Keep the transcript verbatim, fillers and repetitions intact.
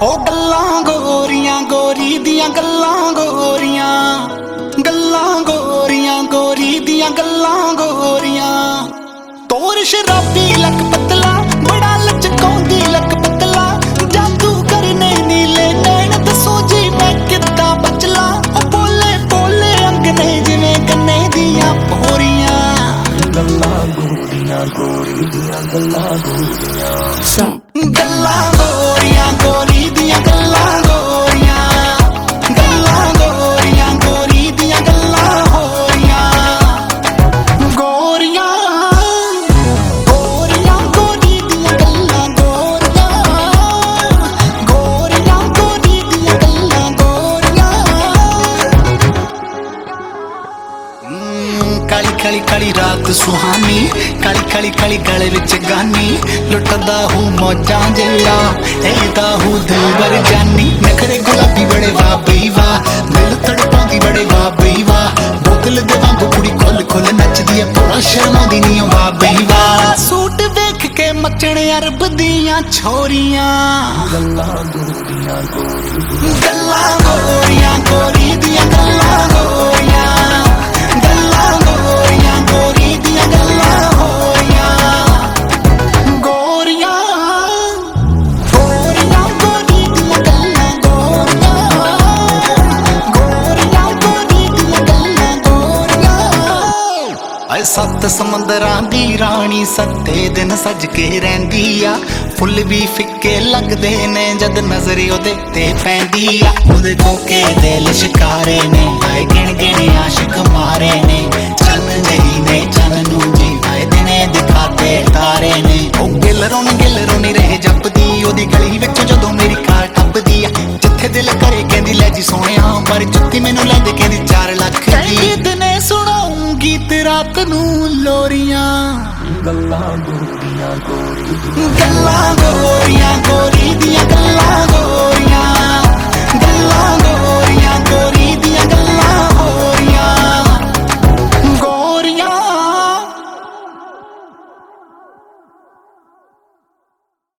ओ गल्लां गोरियां गोरी दियां गल्लां गोरियां गल्लां गोरियां गोरी दियां गल्लां गोरियां तोर शराबी लक पतला बड़ा लचकाउंदी लक पतला जादू करने नीले नैन दसो जी मैं किद्दां बचला ओ बोले बोले अंगने जिवें गन्ने दियां पोरियां गल्लां गोरियां गोरी दियां गल्लां गोरियां गल्लां गोरियां गोरी दियां गल्लां गोरियां गल्लां गोरियां गोरी दियां गल्लां होरियां गोरियां गोरियां गोरी दियां गल्लां गोरियां गोरियां गोरी दियां गल्लां गोरियां काली काली काली रात सुहानी काली काली काली गले विच गानी लुटदा हूँ मौजां जिला एदा हूँ दिल बर जानी नखरे गुलाबी बड़े वाह बई वाह दिल तड़पाउंदी बड़े वाह बई वाह बोतल दे वांगू कुड़ी खुल खुल नचदी है पूरा शर्माउंदी नी वाह बई वाह सूट देख के मचने अरब दियां छोरियां गल्लां गोरियां गोरी गल्लां गोरियां गोरी दियां गल्लां गोरियां गल्लां गोरियां गोरी दियां गल्लां होरियां गोरियां गोरियां गोरी दियां गल्लां गोरियां गोरियां गोरी दियां गल्लां गोरियां ऐ सत्त समंदरां दी रानी सत्ते दिन सज के रहिंदी आ फुੱਲ भी फिक्के लगदे ने जद नजर ओदे ते पैंदी आ ओदे कोके दे लिशकारे ने आए गिण गिण आशिक मारे ने चन नहीं ने चन नू जी आए दिने दिखाते तारे ने ओ गिल रोन गिल रोनी रहे जपदी ओदी गली विच जदों मेरी कार टपदी आ जिथे दिल करे कहंदी ले जी सोहणिया पर जुत्ती मैनू लैंदे कहंदी चार लाख दी दिने सुणाऊं गीत रात नू लोरियां गल्लां गोरियां गोरी गल्लां गोरियां गोरी दियां गल्लां गोरियां गल्लां